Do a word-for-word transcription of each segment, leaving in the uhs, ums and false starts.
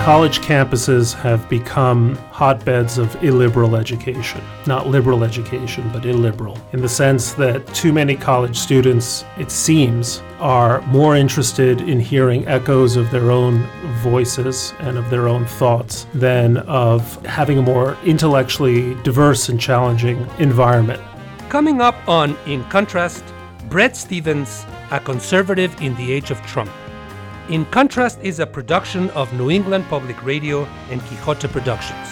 College campuses have become hotbeds of illiberal education. Not liberal education, but illiberal, in the sense that too many college students, it seems, are more interested in hearing echoes of their own voices and of their own thoughts than of having a more intellectually diverse and challenging environment. Coming up on In Contrast, Bret Stephens, a conservative in the age of Trump. In Contrast is a production of New England Public Radio and Quixote Productions.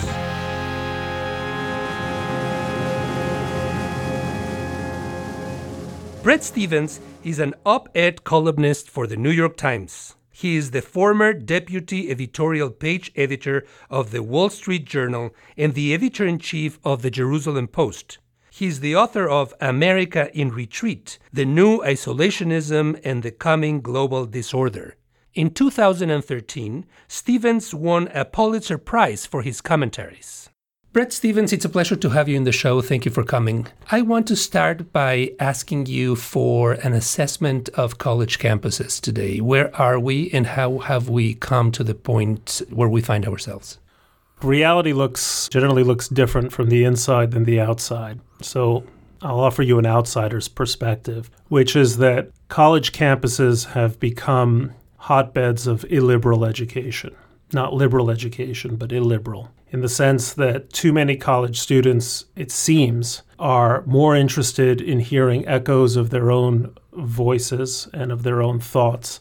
Bret Stephens is an op-ed columnist for the New York Times. He is the former deputy editorial page editor of the Wall Street Journal and the editor-in-chief of the Jerusalem Post. He is the author of America in Retreat, The New Isolationism and the Coming Global Disorder. In two thousand thirteen, Stephens won a Pulitzer Prize for his commentaries. Bret Stephens, it's a pleasure to have you in the show. Thank you for coming. I want to start by asking you for an assessment of college campuses today. Where are we and how have we come to the point where we find ourselves? Reality looks generally looks different from the inside than the outside. So I'll offer you an outsider's perspective, which is that college campuses have become hotbeds of illiberal education. Not liberal education, but illiberal, in the sense that too many college students, it seems, are more interested in hearing echoes of their own voices and of their own thoughts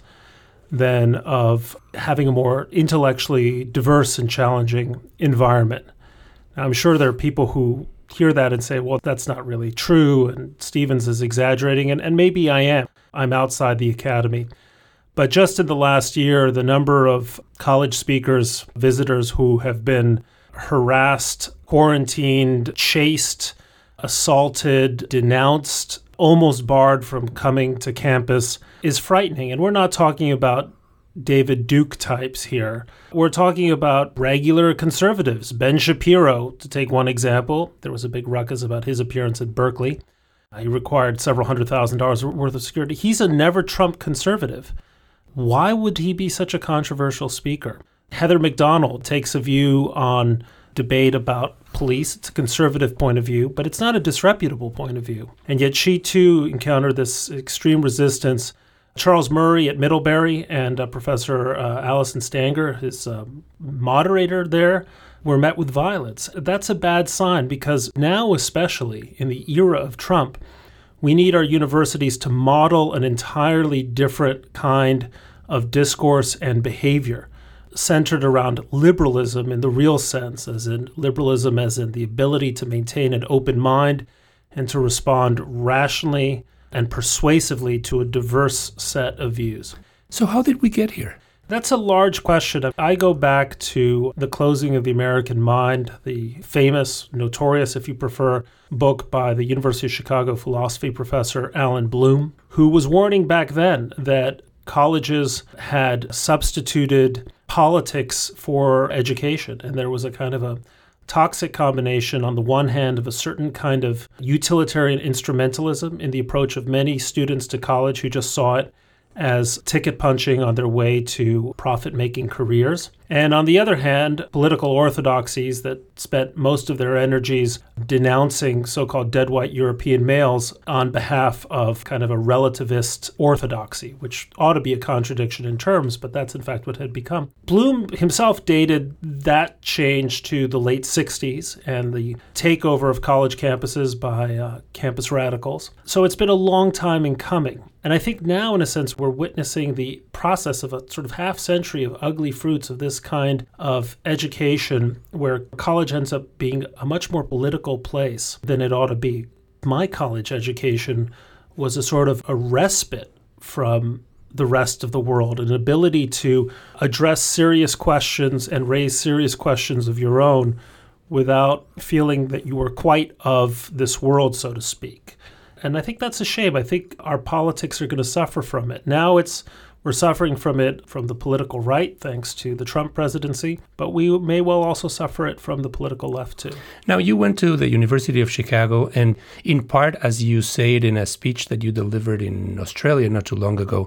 than of having a more intellectually diverse and challenging environment. Now, I'm sure there are people who hear that and say, well, that's not really true, and Stephens is exaggerating, and, and maybe I am. I'm outside the academy. But just in the last year, the number of college speakers, visitors who have been harassed, quarantined, chased, assaulted, denounced, almost barred from coming to campus is frightening. And we're not talking about David Duke types here. We're talking about regular conservatives. Ben Shapiro, to take one example. There was a big ruckus about his appearance at Berkeley. He required several hundred thousand dollars worth of security. He's a never-Trump conservative. Why would he be such a controversial speaker? Heather Mac Donald takes a view on debate about police. It's a conservative point of view, but it's not a disreputable point of view. And yet she, too, encountered this extreme resistance. Charles Murray at Middlebury and uh, Professor uh, Allison Stanger, his uh, moderator there, were met with violence. That's a bad sign because now, especially in the era of Trump, we need our universities to model an entirely different kind of discourse and behavior centered around liberalism in the real sense, as in liberalism as in the ability to maintain an open mind and to respond rationally and persuasively to a diverse set of views. So how did we get here? That's a large question. I go back to The Closing of the American Mind, the famous, notorious, if you prefer, book by the University of Chicago philosophy professor Alan Bloom, who was warning back then that colleges had substituted politics for education. And there was a kind of a toxic combination, on the one hand, of a certain kind of utilitarian instrumentalism in the approach of many students to college who just saw it as ticket punching on their way to profit-making careers. And on the other hand, political orthodoxies that spent most of their energies denouncing so-called dead white European males on behalf of kind of a relativist orthodoxy, which ought to be a contradiction in terms, but that's in fact what had become. Bloom himself dated that change to the late sixties and the takeover of college campuses by uh, campus radicals. So it's been a long time in coming. And I think now, in a sense, we're witnessing the process of a sort of half century of ugly fruits of this kind of education where college ends up being a much more political place than it ought to be. My college education was a sort of a respite from the rest of the world, an ability to address serious questions and raise serious questions of your own without feeling that you were quite of this world, so to speak. And I think that's a shame. I think our politics are going to suffer from it. Now it's we're suffering from it from the political right, thanks to the Trump presidency, but we may well also suffer it from the political left, too. Now, you went to the University of Chicago, and in part, as you say it in a speech that you delivered in Australia not too long ago,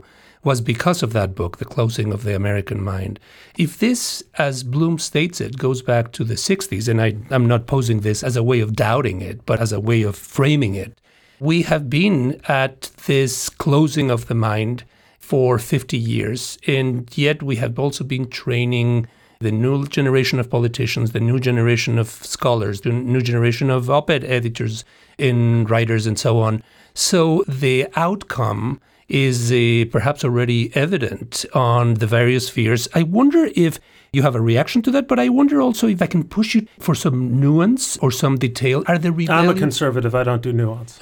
was because of that book, The Closing of the American Mind. If this, as Bloom states it, goes back to the sixties, and I, I'm not posing this as a way of doubting it, but as a way of framing it, we have been at this closing of the mind for fifty years, and yet we have also been training the new generation of politicians, the new generation of scholars, the new generation of op-ed editors and writers and so on. So the outcome is uh, perhaps already evident on the various spheres. I wonder if you have a reaction to that, but I wonder also if I can push you for some nuance or some detail. Are the rebellions... I'm a conservative. I don't do nuance.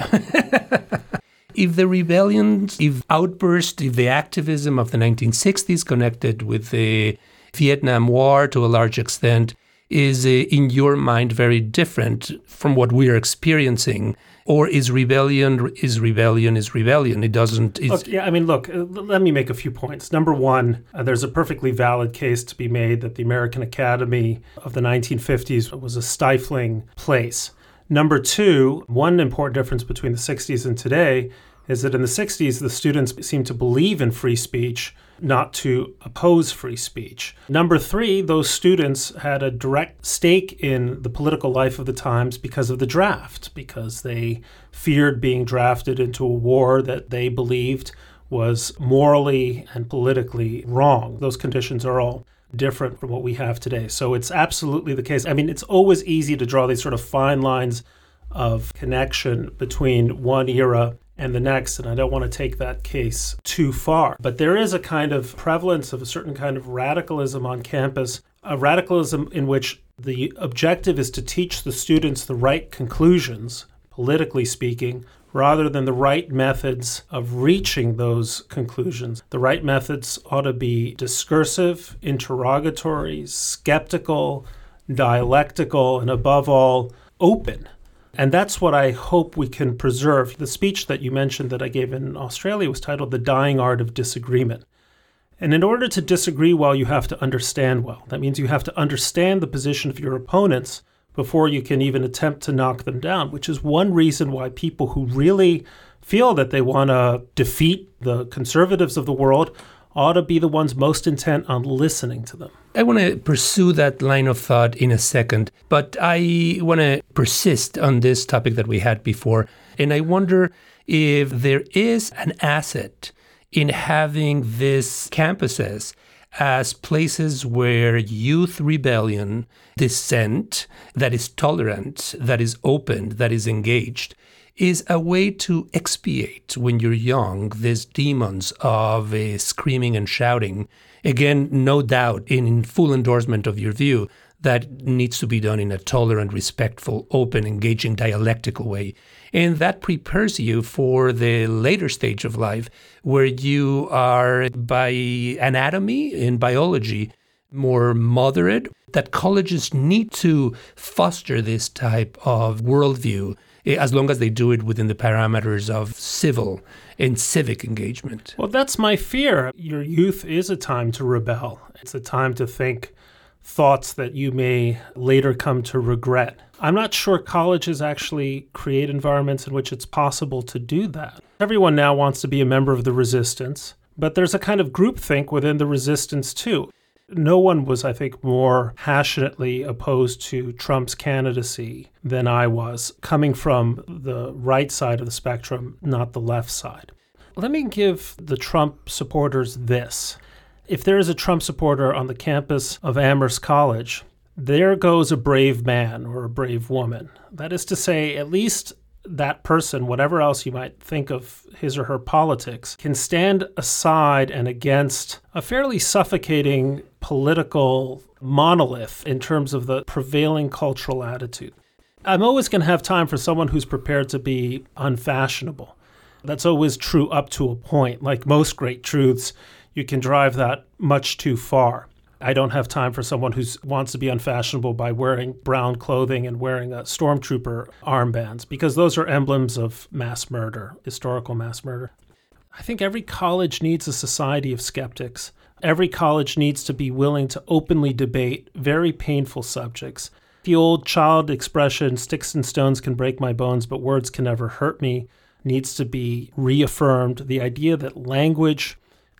If the rebellions, if outbursts, if the activism of the nineteen sixties connected with the Vietnam War to a large extent is, uh, in your mind, very different from what we are experiencing, or is rebellion, is rebellion, is rebellion? It doesn't... Look, yeah, I mean, look, uh, let me make a few points. Number one, uh, there's a perfectly valid case to be made that the American Academy of the nineteen fifties was a stifling place. Number two, one important difference between the sixties and today is that in the sixties, the students seemed to believe in free speech, not to oppose free speech. Number three, those students had a direct stake in the political life of the times because of the draft, because they feared being drafted into a war that they believed was morally and politically wrong. Those conditions are all different from what we have today. So it's absolutely the case. I mean, it's always easy to draw these sort of fine lines of connection between one era and the next, and I don't want to take that case too far. But there is a kind of prevalence of a certain kind of radicalism on campus, a radicalism in which the objective is to teach the students the right conclusions, politically speaking, rather than the right methods of reaching those conclusions. The right methods ought to be discursive, interrogatory, skeptical, dialectical, and above all, open. And that's what I hope we can preserve. The speech that you mentioned that I gave in Australia was titled The Dying Art of Disagreement. And in order to disagree well, you have to understand well. That means you have to understand the position of your opponents before you can even attempt to knock them down, which is one reason why people who really feel that they want to defeat the conservatives of the world ought to be the ones most intent on listening to them. I want to pursue that line of thought in a second, but I want to persist on this topic that we had before. And I wonder if there is an asset in having these campuses as places where youth rebellion, dissent that is tolerant, that is open, that is engaged, is a way to expiate, when you're young, these demons of uh, screaming and shouting. Again, no doubt, in full endorsement of your view, that needs to be done in a tolerant, respectful, open, engaging, dialectical way. And that prepares you for the later stage of life where you are, by anatomy and biology, more moderate, that colleges need to foster this type of worldview as long as they do it within the parameters of civil and civic engagement. Well, that's my fear. Your youth is a time to rebel. It's a time to think thoughts that you may later come to regret. I'm not sure colleges actually create environments in which it's possible to do that. Everyone now wants to be a member of the resistance, but there's a kind of groupthink within the resistance too. No one was, I think, more passionately opposed to Trump's candidacy than I was, coming from the right side of the spectrum, not the left side. Let me give the Trump supporters this. If there is a Trump supporter on the campus of Amherst College, there goes a brave man or a brave woman. That is to say, at least that person, whatever else you might think of his or her politics, can stand aside and against a fairly suffocating political monolith in terms of the prevailing cultural attitude. I'm always going to have time for someone who's prepared to be unfashionable. That's always true up to a point. Like most great truths, you can drive that much too far. I don't have time for someone who wants to be unfashionable by wearing brown clothing and wearing a stormtrooper armbands, because those are emblems of mass murder, historical mass murder. I think every college needs a society of skeptics. Every college needs to be willing to openly debate very painful subjects. The old child expression, sticks and stones can break my bones, but words can never hurt me, needs to be reaffirmed. The idea that language,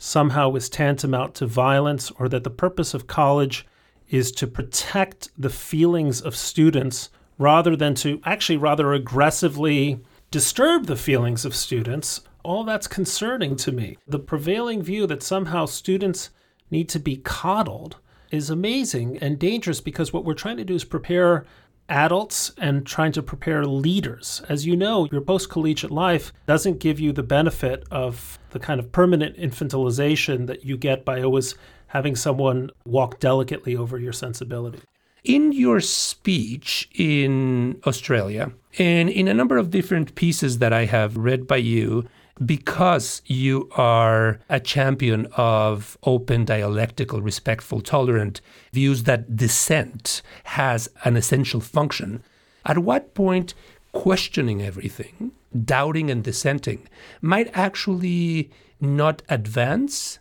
somehow is tantamount to violence, or that the purpose of college is to protect the feelings of students rather than to actually rather aggressively disturb the feelings of students. All that's concerning to me. The prevailing view that somehow students need to be coddled is amazing and dangerous, because what we're trying to do is prepare adults and trying to prepare leaders. As you know, your post-collegiate life doesn't give you the benefit of the kind of permanent infantilization that you get by always having someone walk delicately over your sensibility. In your speech in Australia, and in a number of different pieces that I have read by you, because you are a champion of open, dialectical, respectful, tolerant views that dissent has an essential function, at what point questioning everything, doubting and dissenting, might actually not advance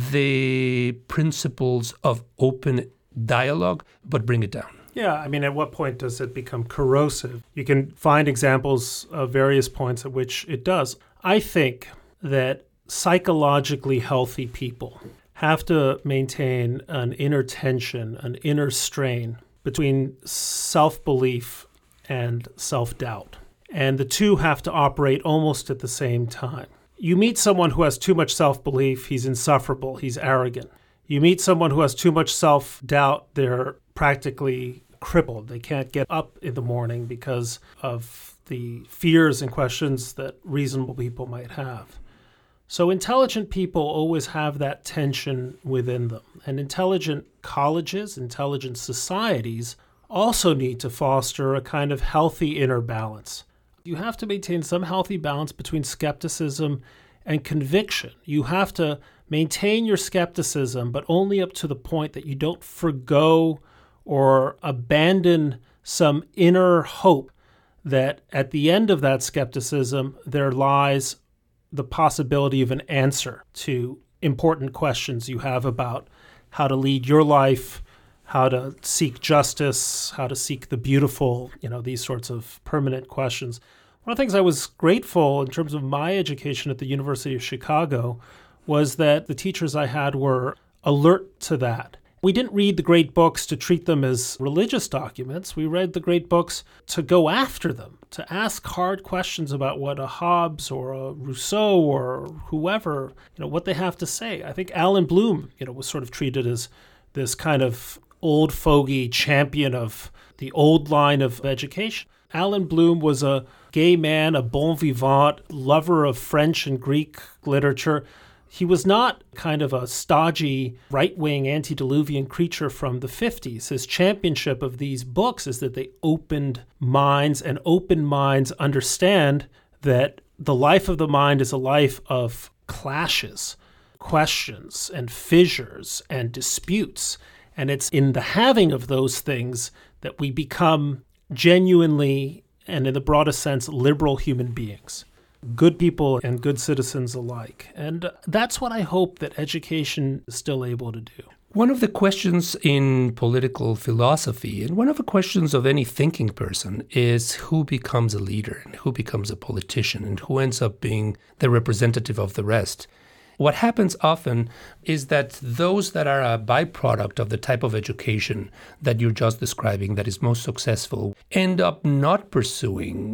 the principles of open dialogue, but bring it down? Yeah, I mean, at what point does it become corrosive? You can find examples of various points at which it does. I think that psychologically healthy people have to maintain an inner tension, an inner strain between self-belief and self-doubt. And the two have to operate almost at the same time. You meet someone who has too much self-belief, he's insufferable, he's arrogant. You meet someone who has too much self-doubt, they're practically crippled. They can't get up in the morning because of the fears and questions that reasonable people might have. So intelligent people always have that tension within them. And intelligent colleges, intelligent societies also need to foster a kind of healthy inner balance. You have to maintain some healthy balance between skepticism and conviction. You have to maintain your skepticism, but only up to the point that you don't forgo or abandon some inner hope that at the end of that skepticism, there lies the possibility of an answer to important questions you have about how to lead your life, how to seek justice, how to seek the beautiful, you know, these sorts of permanent questions. One of the things I was grateful in terms of my education at the University of Chicago was that the teachers I had were alert to that. We didn't read the great books to treat them as religious documents. We read the great books to go after them, to ask hard questions about what a Hobbes or a Rousseau or whoever, you know, what they have to say. I think Alan Bloom, you know, was sort of treated as this kind of old fogey champion of the old line of education. Alan Bloom was a gay man, a bon vivant, lover of French and Greek literature. He was not kind of a stodgy, right-wing, antediluvian creature from the fifties. His championship of these books is that they opened minds, and open minds understand that the life of the mind is a life of clashes, questions, and fissures, and disputes. And it's in the having of those things that we become genuinely, and in the broadest sense, liberal human beings. Good people and good citizens alike. And that's what I hope that education is still able to do. One of the questions in political philosophy, and one of the questions of any thinking person, is who becomes a leader and who becomes a politician and who ends up being the representative of the rest. What happens often is that those that are a byproduct of the type of education that you're just describing that is most successful end up not pursuing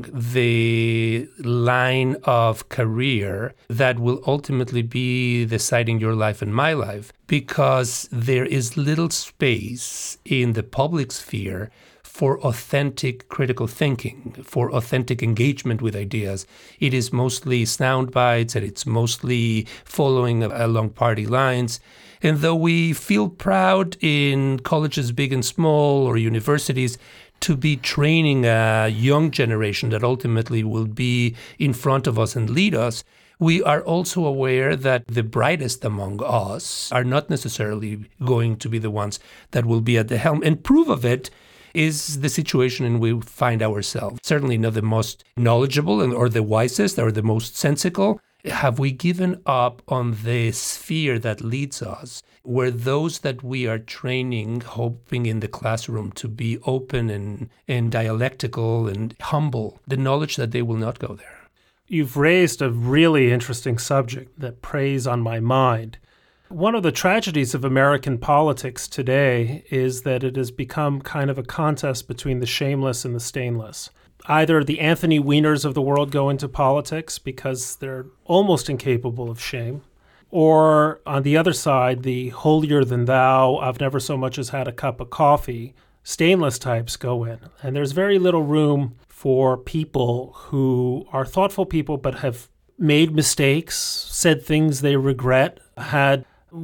the line of career that will ultimately be deciding your life and my life, because there is little space in the public sphere for authentic critical thinking, for authentic engagement with ideas. It is mostly sound bites, and it's mostly following along party lines. And though we feel proud in colleges big and small or universities to be training a young generation that ultimately will be in front of us and lead us, we are also aware that the brightest among us are not necessarily going to be the ones that will be at the helm. And proof of it is the situation in which we find ourselves. Certainly not the most knowledgeable and, or the wisest or the most sensical. Have we given up on the sphere that leads us, where those that we are training, hoping in the classroom to be open and, and dialectical and humble, the knowledge that they will not go there? You've raised a really interesting subject that preys on my mind. One of the tragedies of American politics today is that it has become kind of a contest between the shameless and the stainless. Either the Anthony Weiners of the world go into politics because they're almost incapable of shame, or on the other side, the holier-than-thou, I've never so much as had a cup of coffee, stainless types go in. And there's very little room for people who are thoughtful people but have made mistakes, said things they regret, had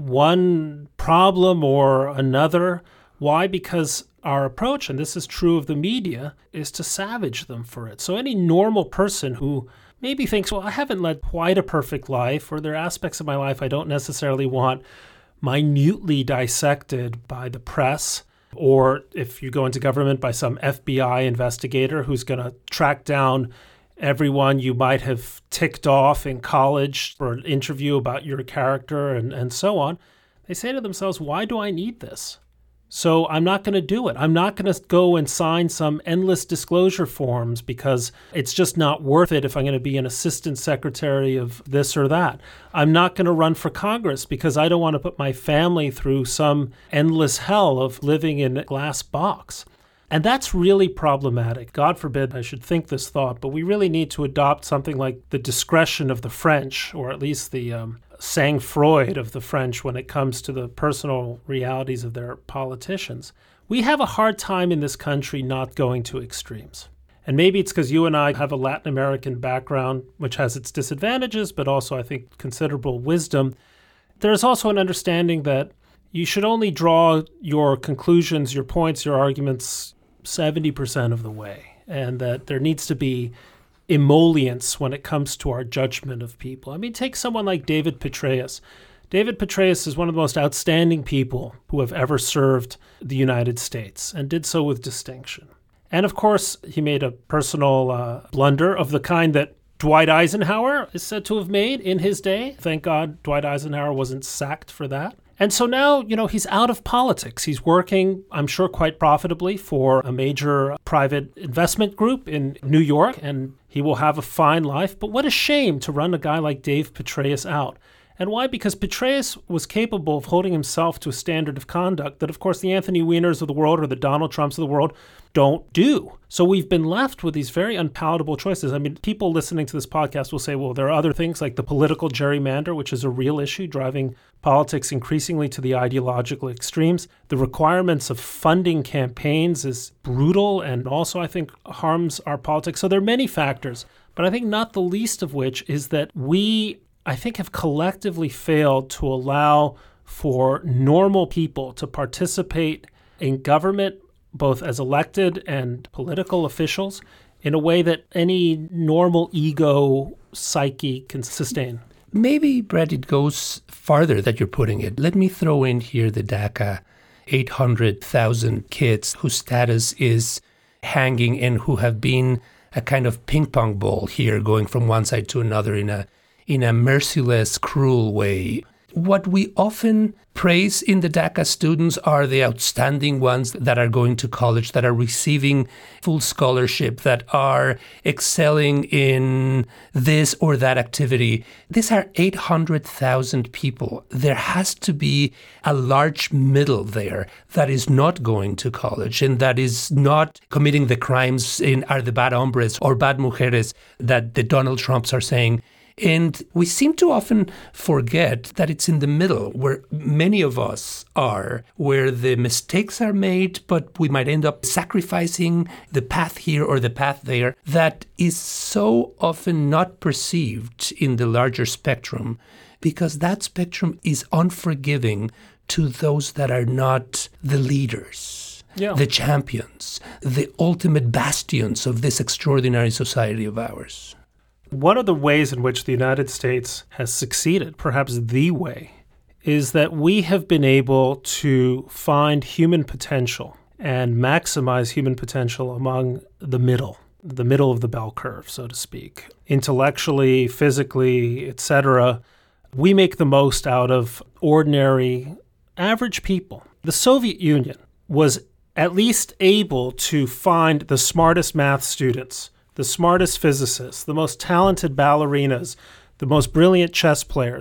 one problem or another. Why? Because our approach, and this is true of the media, is to savage them for it. So any normal person who maybe thinks, well, I haven't led quite a perfect life, or there are aspects of my life I don't necessarily want minutely dissected by the press, or if you go into government, by some F B I investigator who's going to track down everyone you might have ticked off in college for an interview about your character and, and so on. They say to themselves, why do I need this? So I'm not going to do it. I'm not going to go and sign some endless disclosure forms because it's just not worth it if I'm going to be an assistant secretary of this or that. I'm not going to run for Congress because I don't want to put my family through some endless hell of living in a glass box. And that's really problematic. God forbid I should think this thought, but we really need to adopt something like the discretion of the French, or at least the um, sang-froid of the French when it comes to the personal realities of their politicians. We have a hard time in this country not going to extremes. And maybe it's because you and I have a Latin American background, which has its disadvantages, but also, I think, considerable wisdom. There's also an understanding that you should only draw your conclusions, your points, your arguments seventy percent of the way, and that there needs to be emollients when it comes to our judgment of people. I mean, take someone like David Petraeus. David Petraeus is one of the most outstanding people who have ever served the United States, and did so with distinction. And of course, he made a personal uh, blunder of the kind that Dwight Eisenhower is said to have made in his day. Thank God Dwight Eisenhower wasn't sacked for that. And so now, you know, he's out of politics. He's working, I'm sure, quite profitably for a major private investment group in New York, and he will have a fine life. But what a shame to run a guy like Dave Petraeus out. And why? Because Petraeus was capable of holding himself to a standard of conduct that, of course, the Anthony Weiners of the world or the Donald Trumps of the world don't do. So we've been left with these very unpalatable choices. I mean, people listening to this podcast will say, well, there are other things like the political gerrymander, which is a real issue driving politics increasingly to the ideological extremes. The requirements of funding campaigns is brutal and also, I think, harms our politics. So there are many factors, but I think not the least of which is that we, I think, have collectively failed to allow for normal people to participate in government, both as elected and political officials, in a way that any normal ego psyche can sustain. Maybe, Brett, it goes farther that you're putting it. Let me throw in here the DACA eight hundred thousand kids whose status is hanging and who have been a kind of ping pong ball here, going from one side to another in a in a merciless, cruel way. What we often praise in the DACA students are the outstanding ones that are going to college, that are receiving full scholarship, that are excelling in this or that activity. These are eight hundred thousand people. There has to be a large middle there that is not going to college and that is not committing the crimes in are the bad hombres or bad mujeres that the Donald Trumps are saying. And we seem to often forget that it's in the middle where many of us are, where the mistakes are made, but we might end up sacrificing the path here or the path there that is so often not perceived in the larger spectrum, because that spectrum is unforgiving to those that are not the leaders, yeah. the champions, the ultimate bastions of this extraordinary society of ours. One of the ways in which the United States has succeeded, perhaps the way, is that we have been able to find human potential and maximize human potential among the middle, the middle of the bell curve, so to speak. Intellectually, physically, et cetera, we make the most out of ordinary, average people. The Soviet Union was at least able to find the smartest math students, the smartest physicists, the most talented ballerinas, the most brilliant chess players,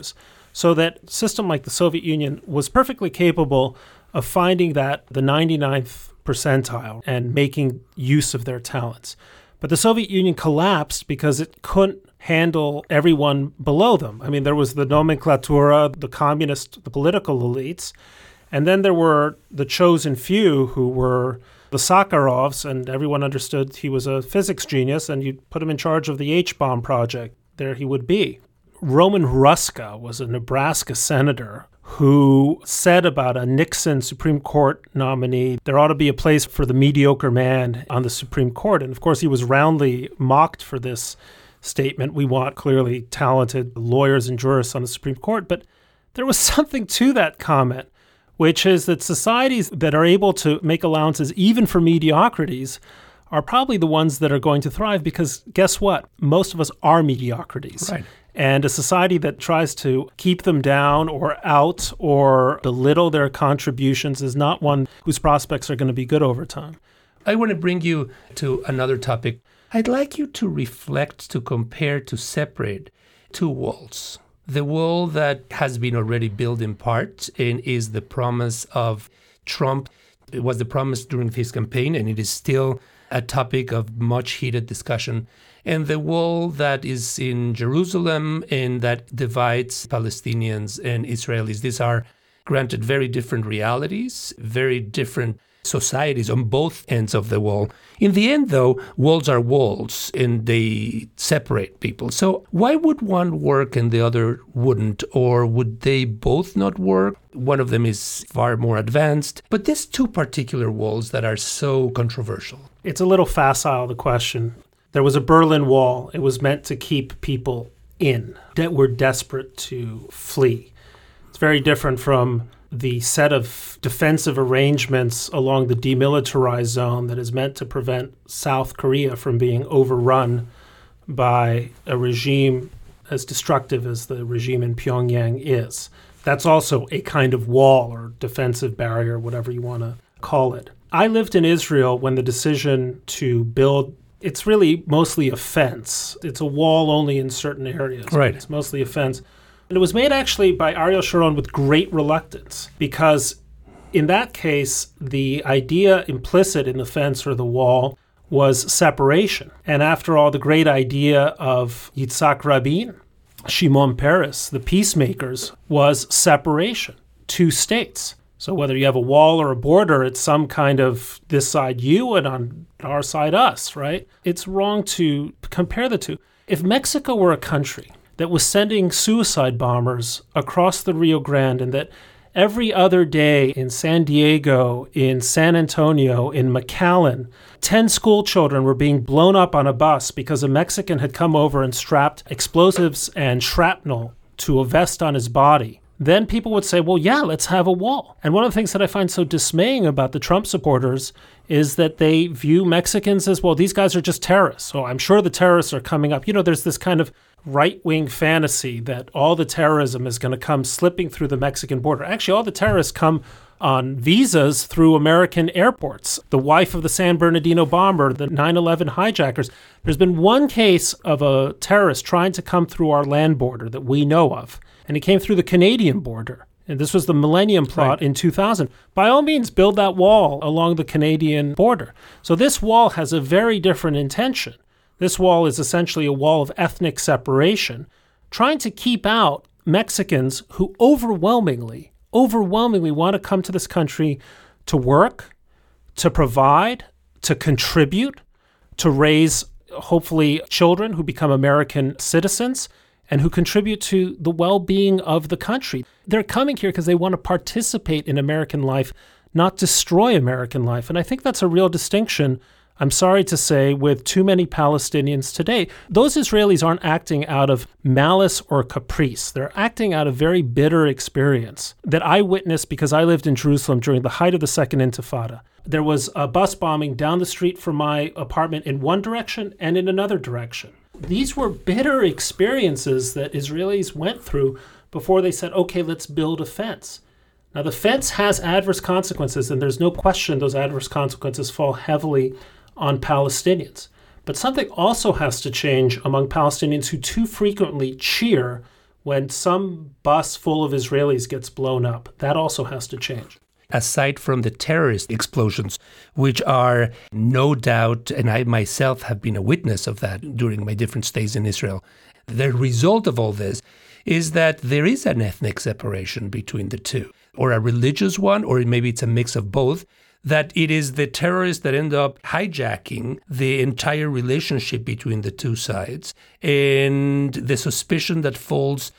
So that a system like the Soviet Union was perfectly capable of finding that the ninety-ninth percentile and making use of their talents. But the Soviet Union collapsed because it couldn't handle everyone below them. I mean, there was the nomenclatura, the communist, the political elites, and then there were the chosen few who were the Sakharovs, and everyone understood he was a physics genius, and you'd put him in charge of the H-bomb project. There he would be. Roman Hruska was a Nebraska senator who said about a Nixon Supreme Court nominee, there ought to be a place for the mediocre man on the Supreme Court. And of course, he was roundly mocked for this statement. We want clearly talented lawyers and jurists on the Supreme Court. But there was something to that comment, which is that societies that are able to make allowances even for mediocrities are probably the ones that are going to thrive, because guess what? Most of us are mediocrities. Right. And a society that tries to keep them down or out or belittle their contributions is not one whose prospects are going to be good over time. I want to bring you to another topic. I'd like you to reflect, to compare, to separate two walls. The wall that has been already built in part and is the promise of Trump. It was the promise during his campaign, and it is still a topic of much heated discussion. And the wall that is in Jerusalem and that divides Palestinians and Israelis. These are, granted, very different realities, very different societies on both ends of the wall. In the end, though, walls are walls and they separate people. So why would one work and the other wouldn't? Or would they both not work? One of them is far more advanced. But these two particular walls that are so controversial. It's a little facile, the question. There was a Berlin Wall. It was meant to keep people in that were desperate to flee. It's very different from the set of defensive arrangements along the demilitarized zone that is meant to prevent South Korea from being overrun by a regime as destructive as the regime in Pyongyang is. That's also a kind of wall or defensive barrier, whatever you want to call it. I lived in Israel when the decision to build, it's really mostly a fence. It's a wall only in certain areas. Right. It's mostly a fence. And it was made actually by Ariel Sharon with great reluctance, because in that case, the idea implicit in the fence or the wall was separation. And after all, the great idea of Yitzhak Rabin, Shimon Peres, the peacemakers, was separation, two states. So whether you have a wall or a border, it's some kind of this side you and on our side us, right? It's wrong to compare the two. If Mexico were a country that was sending suicide bombers across the Rio Grande, and that every other day in San Diego, in San Antonio, in McAllen, ten school children were being blown up on a bus because a Mexican had come over and strapped explosives and shrapnel to a vest on his body, then people would say, well, yeah, let's have a wall. And one of the things that I find so dismaying about the Trump supporters is that they view Mexicans as, well, these guys are just terrorists. So I'm sure the terrorists are coming up. You know, there's this kind of right-wing fantasy that all the terrorism is going to come slipping through the Mexican border. Actually, all the terrorists come on visas through American airports. The wife of the San Bernardino bomber, the nine eleven hijackers. There's been one case of a terrorist trying to come through our land border that we know of, and he came through the Canadian border. And this was the Millennium Plot right. in two thousand. By all means, build that wall along the Canadian border. So this wall has a very different intention. This wall is essentially a wall of ethnic separation, trying to keep out Mexicans who overwhelmingly, overwhelmingly want to come to this country to work, to provide, to contribute, to raise, hopefully, children who become American citizens and who contribute to the well-being of the country. They're coming here because they want to participate in American life, not destroy American life. And I think that's a real distinction, I'm sorry to say, with too many Palestinians today. Those Israelis aren't acting out of malice or caprice. They're acting out of very bitter experience that I witnessed because I lived in Jerusalem during the height of the Second Intifada. There was a bus bombing down the street from my apartment in one direction and in another direction. These were bitter experiences that Israelis went through before they said, okay, let's build a fence. Now, the fence has adverse consequences, and there's no question those adverse consequences fall heavily on Palestinians. But something also has to change among Palestinians who too frequently cheer when some bus full of Israelis gets blown up. That also has to change. Aside from the terrorist explosions, which are no doubt, and I myself have been a witness of that during my different stays in Israel, the result of all this is that there is an ethnic separation between the two, or a religious one, or maybe it's a mix of both, that it is the terrorists that end up hijacking the entire relationship between the two sides, and the suspicion that falls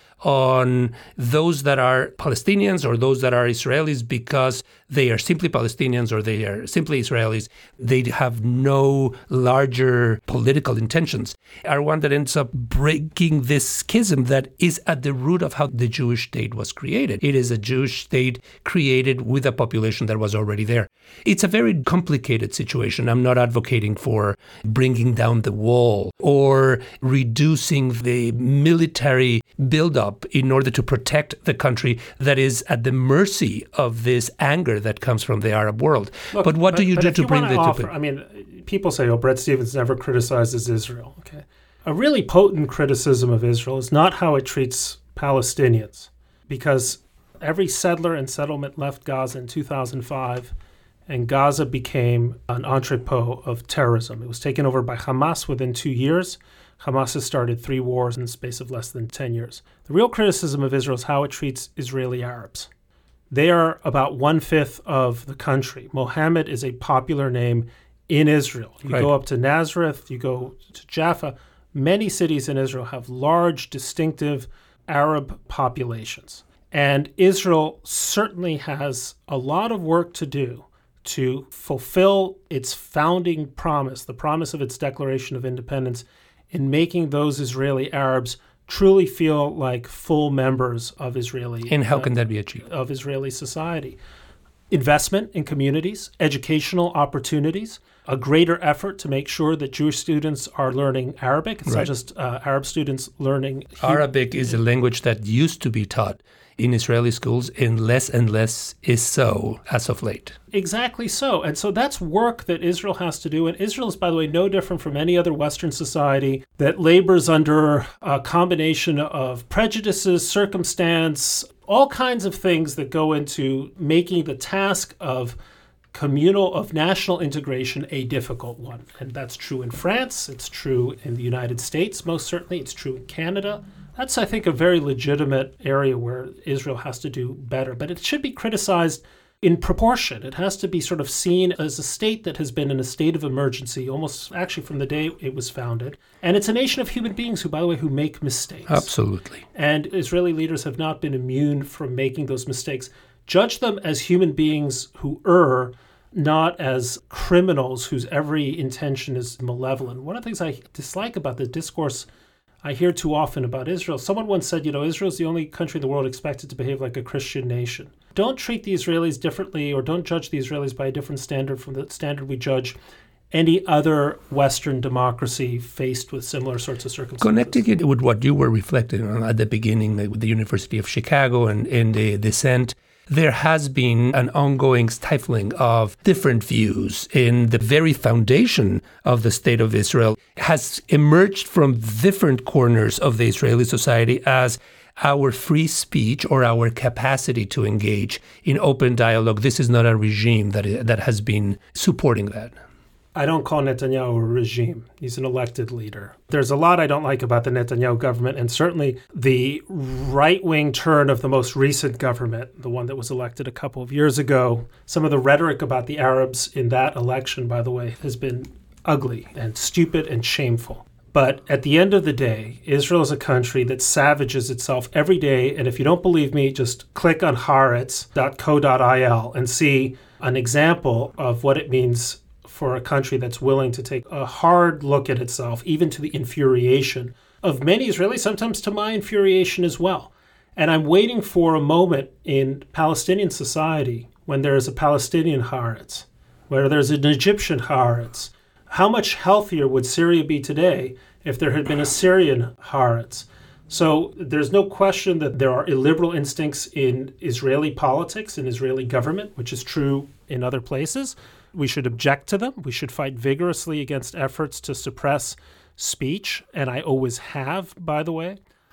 on those that are Palestinians or those that are Israelis because they are simply Palestinians or they are simply Israelis. They have no larger political intentions, are one that ends up breaking this schism that is at the root of how the Jewish state was created. It is a Jewish state created with a population that was already there. It's a very complicated situation. I'm not advocating for bringing down the wall or reducing the military buildup in order to protect the country that is at the mercy of this anger that comes from the Arab world. Look, but what but, do you but do to you bring the offer, two? I mean, people say, oh, Bret Stephens never criticizes Israel. Okay, a really potent criticism of Israel is not how it treats Palestinians, because every settler and settlement left Gaza in two thousand five, and Gaza became an entrepot of terrorism. It was taken over by Hamas within two years. Hamas has started three wars in the space of less than ten years. The real criticism of Israel is how it treats Israeli Arabs. They are about one-fifth of the country. Mohammed is a popular name in Israel. You Right. go up to Nazareth, you go to Jaffa. Many cities in Israel have large, distinctive Arab populations. And Israel certainly has a lot of work to do to fulfill its founding promise, the promise of its Declaration of Independence, in making those Israeli Arabs truly feel like full members of Israeli And how uh, can that be achieved? of Israeli society. Investment in communities, educational opportunities, a greater effort to make sure that Jewish students are learning Arabic. It's Right. not just uh, Arab students learning Hebrew. Arabic is a language that used to be taught in Israeli schools, and less and less is so as of late. Exactly so. And so that's work that Israel has to do. And Israel is, by the way, no different from any other Western society that labors under a combination of prejudices, circumstance, all kinds of things that go into making the task of communal, of national integration a difficult one. And that's true in France. It's true in the United States, most certainly. It's true in Canada. That's, I think, a very legitimate area where Israel has to do better. But it should be criticized in proportion. It has to be sort of seen as a state that has been in a state of emergency almost actually from the day it was founded. And it's a nation of human beings who, by the way, who make mistakes. Absolutely. And Israeli leaders have not been immune from making those mistakes. Judge them as human beings who err, not as criminals whose every intention is malevolent. One of the things I dislike about the discourse I hear too often about Israel, someone once said, you know, Israel's the only country in the world expected to behave like a Christian nation. Don't treat the Israelis differently, or don't judge the Israelis by a different standard from the standard we judge any other Western democracy faced with similar sorts of circumstances. Connecting it with what you were reflecting on at the beginning with the University of Chicago and, and the dissent, there has been an ongoing stifling of different views in the very foundation of the State of Israel has emerged from different corners of the Israeli society as our free speech or our capacity to engage in open dialogue. This is not a regime that that has been supporting that. I don't call Netanyahu a regime. He's an elected leader. There's a lot I don't like about the Netanyahu government, and certainly the right-wing turn of the most recent government, the one that was elected a couple of years ago. Some of the rhetoric about the Arabs in that election, by the way, has been ugly and stupid and shameful. But at the end of the day, Israel is a country that savages itself every day. And if you don't believe me, just click on haaretz dot co dot il and see an example of what it means for a country that's willing to take a hard look at itself, even to the infuriation of many Israelis, sometimes to my infuriation as well. And I'm waiting for a moment in Palestinian society when there is a Palestinian Haaretz, where there's an Egyptian Haaretz. How much healthier would Syria be today if there had been a Syrian Haaretz? So there's no question that there are illiberal instincts in Israeli politics, in Israeli government, which is true in other places. We should object to them. We should fight vigorously against efforts to suppress speech, and I always have, by the way.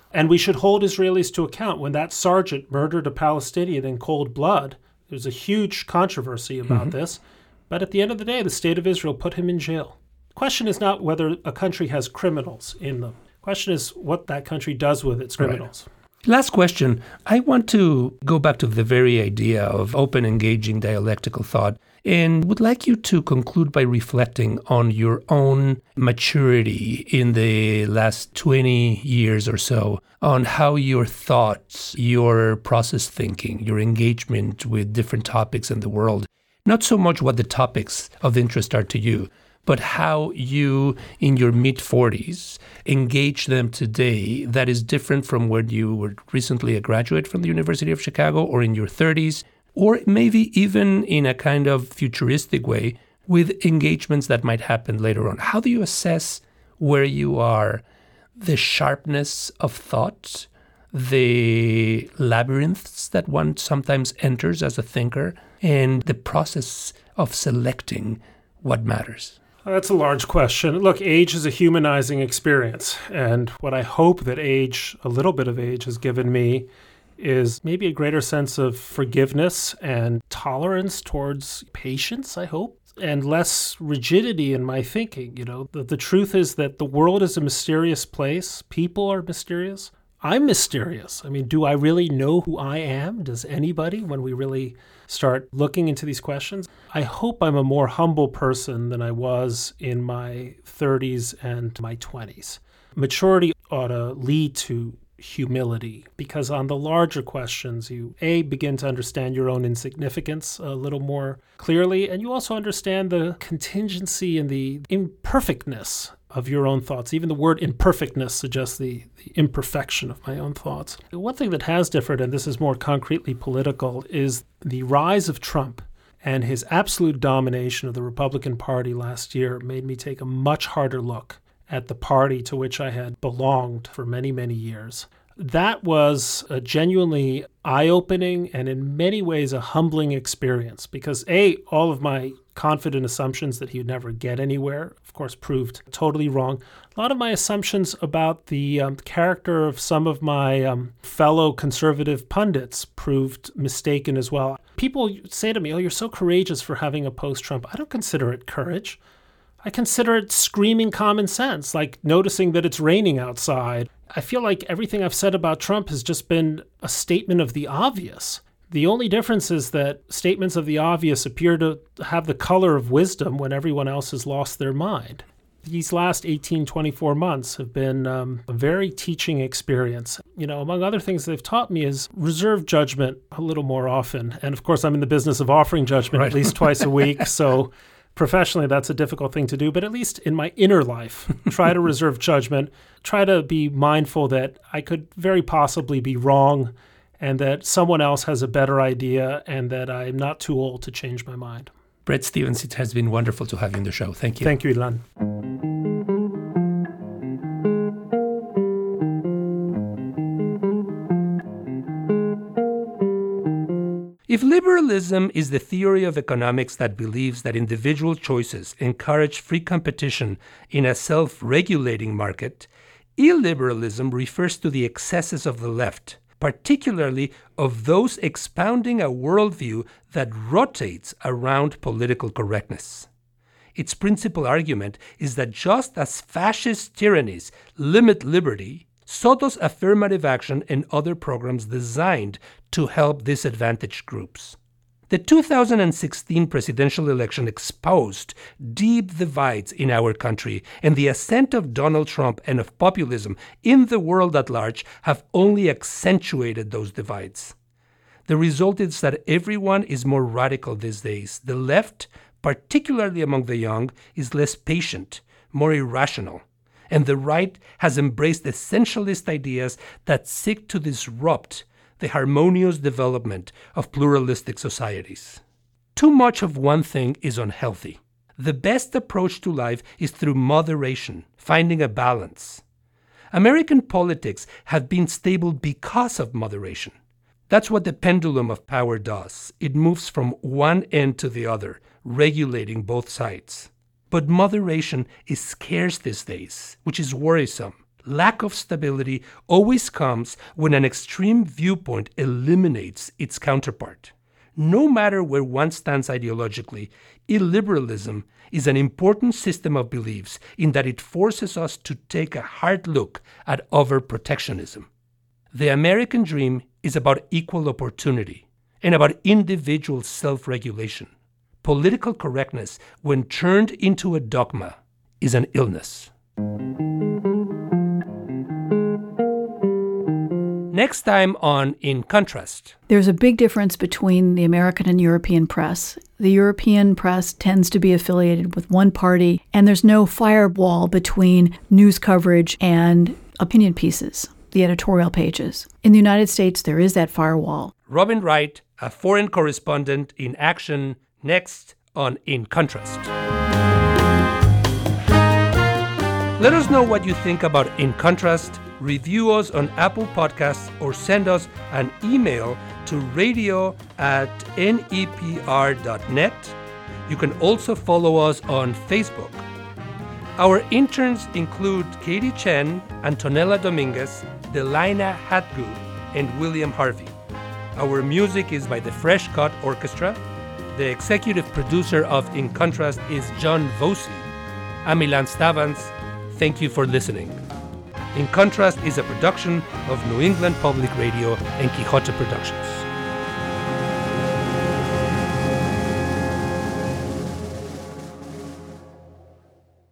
And we should hold Israelis to account. When that sergeant murdered a Palestinian in cold blood, there was a huge controversy about mm-hmm. this. But at the end of the day, the state of Israel put him in jail. The question is not whether a country has criminals in them. The question is what that country does with its criminals. Right. Last question. I want to go back to the very idea of open, engaging dialectical thought and would like you to conclude by reflecting on your own maturity in the last twenty years or so, on how your thoughts, your process thinking, your engagement with different topics in the world, not so much what the topics of interest are to you, but how you, in your mid-forties, engage them today that is different from when you were recently a graduate from the University of Chicago, or in your thirties, or maybe even in a kind of futuristic way with engagements that might happen later on. How do you assess where you are, the sharpness of thought, the labyrinths that one sometimes enters as a thinker, and the process of selecting what matters? That's a large question. Look, age is a humanizing experience. And what I hope that age, a little bit of age, has given me is maybe a greater sense of forgiveness and tolerance towards patience, I hope, and less rigidity in my thinking. You know, the, the truth is that the world is a mysterious place. People are mysterious. I'm mysterious. I mean, do I really know who I am? Does anybody, when we really start looking into these questions? I hope I'm a more humble person than I was in my thirties and my twenties. Maturity ought to lead to humility, because on the larger questions, you, A, begin to understand your own insignificance a little more clearly, and you also understand the contingency and the imperfectness of your own thoughts. Even the word imperfectness suggests the, the imperfection of my own thoughts. One thing that has differed, and this is more concretely political, is the rise of Trump and his absolute domination of the Republican Party last year made me take a much harder look at the party to which I had belonged for many, many years. That was a genuinely eye-opening and in many ways a humbling experience because, A, all of my confident assumptions that he would never get anywhere, of course, proved totally wrong. A lot of my assumptions about the um, character of some of my um, fellow conservative pundits proved mistaken as well. People say to me, oh, you're so courageous for having a post-Trump. I don't consider it courage. I consider it screaming common sense, like noticing that it's raining outside. I feel like everything I've said about Trump has just been a statement of the obvious. The only difference is that statements of the obvious appear to have the color of wisdom when everyone else has lost their mind. These last eighteen, twenty-four months have been um, a very teaching experience. You know, among other things they've taught me is reserve judgment a little more often. And of course, I'm in the business of offering judgment right. at least twice a week, so professionally, that's a difficult thing to do, but at least in my inner life, try to reserve judgment, try to be mindful that I could very possibly be wrong and that someone else has a better idea and that I'm not too old to change my mind. Bret Stephens, it has been wonderful to have you on the show. Thank you. Thank you, Ilan. If liberalism is the theory of economics that believes that individual choices encourage free competition in a self-regulating market, illiberalism refers to the excesses of the left, particularly of those expounding a worldview that rotates around political correctness. Its principal argument is that just as fascist tyrannies limit liberty, so does affirmative action and other programs designed to help disadvantaged groups. The two thousand sixteen presidential election exposed deep divides in our country, and the ascent of Donald Trump and of populism in the world at large have only accentuated those divides. The result is that everyone is more radical these days. The left, particularly among the young, is less patient, more irrational. And the right has embraced essentialist ideas that seek to disrupt the harmonious development of pluralistic societies. Too much of one thing is unhealthy. The best approach to life is through moderation, finding a balance. American politics have been stable because of moderation. That's what the pendulum of power does. It moves from one end to the other, regulating both sides. But moderation is scarce these days, which is worrisome. Lack of stability always comes when an extreme viewpoint eliminates its counterpart. No matter where one stands ideologically, illiberalism is an important system of beliefs in that it forces us to take a hard look at overprotectionism. The American dream is about equal opportunity and about individual self-regulation. Political correctness, when turned into a dogma, is an illness. Next time on In Contrast. There's a big difference between the American and European press. The European press tends to be affiliated with one party, and there's no firewall between news coverage and opinion pieces, the editorial pages. In the United States, there is that firewall. Robin Wright, a foreign correspondent in action, next on In Contrast. Let us know what you think about In Contrast. Review us on Apple Podcasts or send us an email to radio at N E P R dot net. You can also follow us on Facebook. Our interns include Katie Chen, Antonella Dominguez, Delaina Hatgu, and William Harvey. Our music is by the Fresh Cut Orchestra. The executive producer of In Contrast is John Voci. I'm Ilan Stavans. Thank you for listening. In Contrast is a production of New England Public Radio and Quixote Productions.